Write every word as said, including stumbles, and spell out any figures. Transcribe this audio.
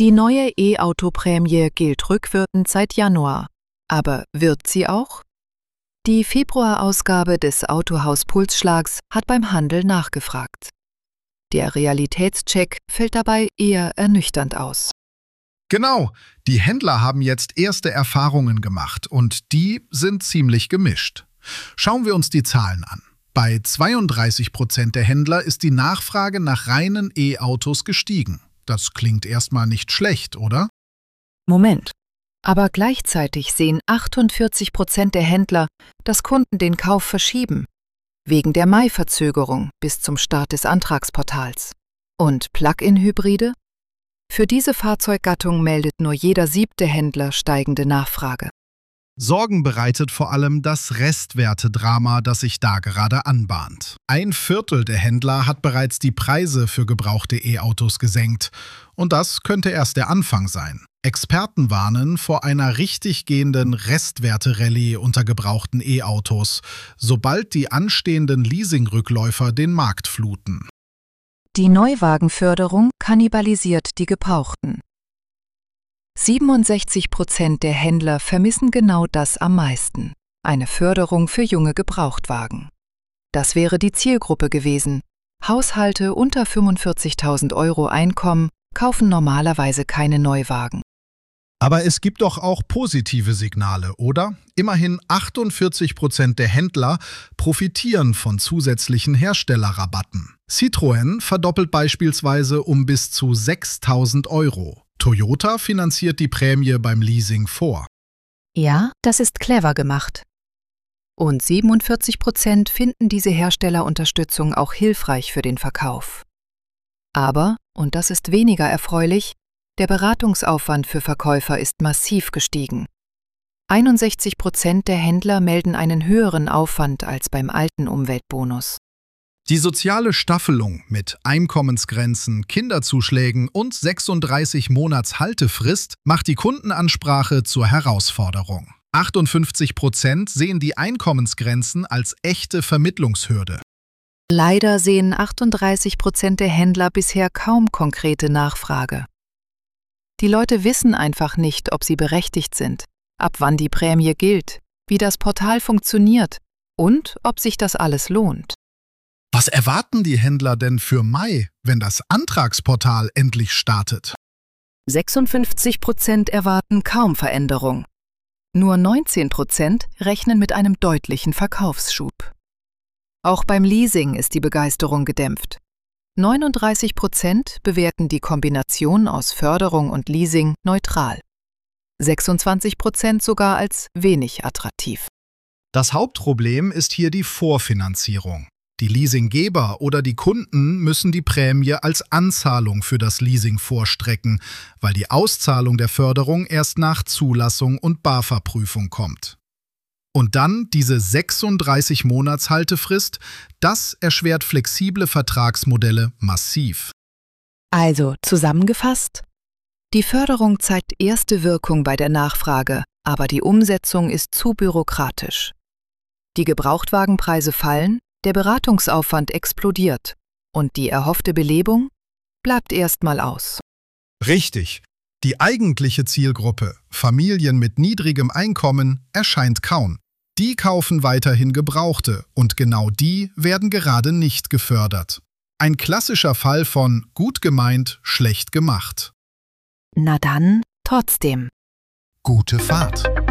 Die neue E-Auto-Prämie gilt rückwirkend seit Januar. Aber wird sie auch? Die Februarausgabe des Autohaus Pulsschlags hat beim Handel nachgefragt. Der Realitätscheck fällt dabei eher ernüchternd aus. Genau, die Händler haben jetzt erste Erfahrungen gemacht und die sind ziemlich gemischt. Schauen wir uns die Zahlen an. Bei zweiunddreißig Prozent der Händler ist die Nachfrage nach reinen E-Autos gestiegen. Das klingt erstmal nicht schlecht, oder? Moment. Aber gleichzeitig sehen achtundvierzig Prozent der Händler, dass Kunden den Kauf verschieben. Wegen der Mai-Verzögerung bis zum Start des Antragsportals. Und Plug-in-Hybride? Für diese Fahrzeuggattung meldet nur jeder siebte Händler steigende Nachfrage. Sorgen bereitet vor allem das Restwertedrama, das sich da gerade anbahnt. Ein Viertel der Händler hat bereits die Preise für gebrauchte E-Autos gesenkt. Und das könnte erst der Anfang sein. Experten warnen vor einer richtig gehenden Restwerte-Rallye unter gebrauchten E-Autos, sobald die anstehenden Leasingrückläufer den Markt fluten. Die Neuwagenförderung kannibalisiert die Gebrauchten. siebenundsechzig Prozent der Händler vermissen genau das am meisten: eine Förderung für junge Gebrauchtwagen. Das wäre die Zielgruppe gewesen. Haushalte unter fünfundvierzigtausend Euro Einkommen kaufen normalerweise keine Neuwagen. Aber es gibt doch auch positive Signale, oder? Immerhin achtundvierzig Prozent der Händler profitieren von zusätzlichen Herstellerrabatten. Citroën verdoppelt beispielsweise um bis zu sechstausend Euro. Toyota finanziert die Prämie beim Leasing vor. Ja, das ist clever gemacht. Und siebenundvierzig Prozent finden diese Herstellerunterstützung auch hilfreich für den Verkauf. Aber, und das ist weniger erfreulich, der Beratungsaufwand für Verkäufer ist massiv gestiegen. einundsechzig Prozent der Händler melden einen höheren Aufwand als beim alten Umweltbonus. Die soziale Staffelung mit Einkommensgrenzen, Kinderzuschlägen und sechsunddreißig Monats Haltefrist macht die Kundenansprache zur Herausforderung. achtundfünfzig Prozent sehen die Einkommensgrenzen als echte Vermittlungshürde. Leider sehen achtunddreißig Prozent der Händler bisher kaum konkrete Nachfrage. Die Leute wissen einfach nicht, ob sie berechtigt sind, ab wann die Prämie gilt, wie das Portal funktioniert und ob sich das alles lohnt. Was erwarten die Händler denn für Mai, wenn das Antragsportal endlich startet? sechsundfünfzig Prozent erwarten kaum Veränderung. Nur neunzehn Prozent rechnen mit einem deutlichen Verkaufsschub. Auch beim Leasing ist die Begeisterung gedämpft. neununddreißig Prozent bewerten die Kombination aus Förderung und Leasing neutral. sechsundzwanzig Prozent sogar als wenig attraktiv. Das Hauptproblem ist hier die Vorfinanzierung. Die Leasinggeber oder die Kunden müssen die Prämie als Anzahlung für das Leasing vorstrecken, weil die Auszahlung der Förderung erst nach Zulassung und BAFA-Prüfung kommt. Und dann diese sechsunddreißig Monats Haltefrist, das erschwert flexible Vertragsmodelle massiv. Also zusammengefasst: Die Förderung zeigt erste Wirkung bei der Nachfrage, aber die Umsetzung ist zu bürokratisch. Die Gebrauchtwagenpreise fallen, der Beratungsaufwand explodiert und die erhoffte Belebung bleibt erstmal aus. Richtig. Die eigentliche Zielgruppe, Familien mit niedrigem Einkommen, erscheint kaum. Die kaufen weiterhin Gebrauchte und genau die werden gerade nicht gefördert. Ein klassischer Fall von gut gemeint, schlecht gemacht. Na dann, trotzdem. Gute Fahrt!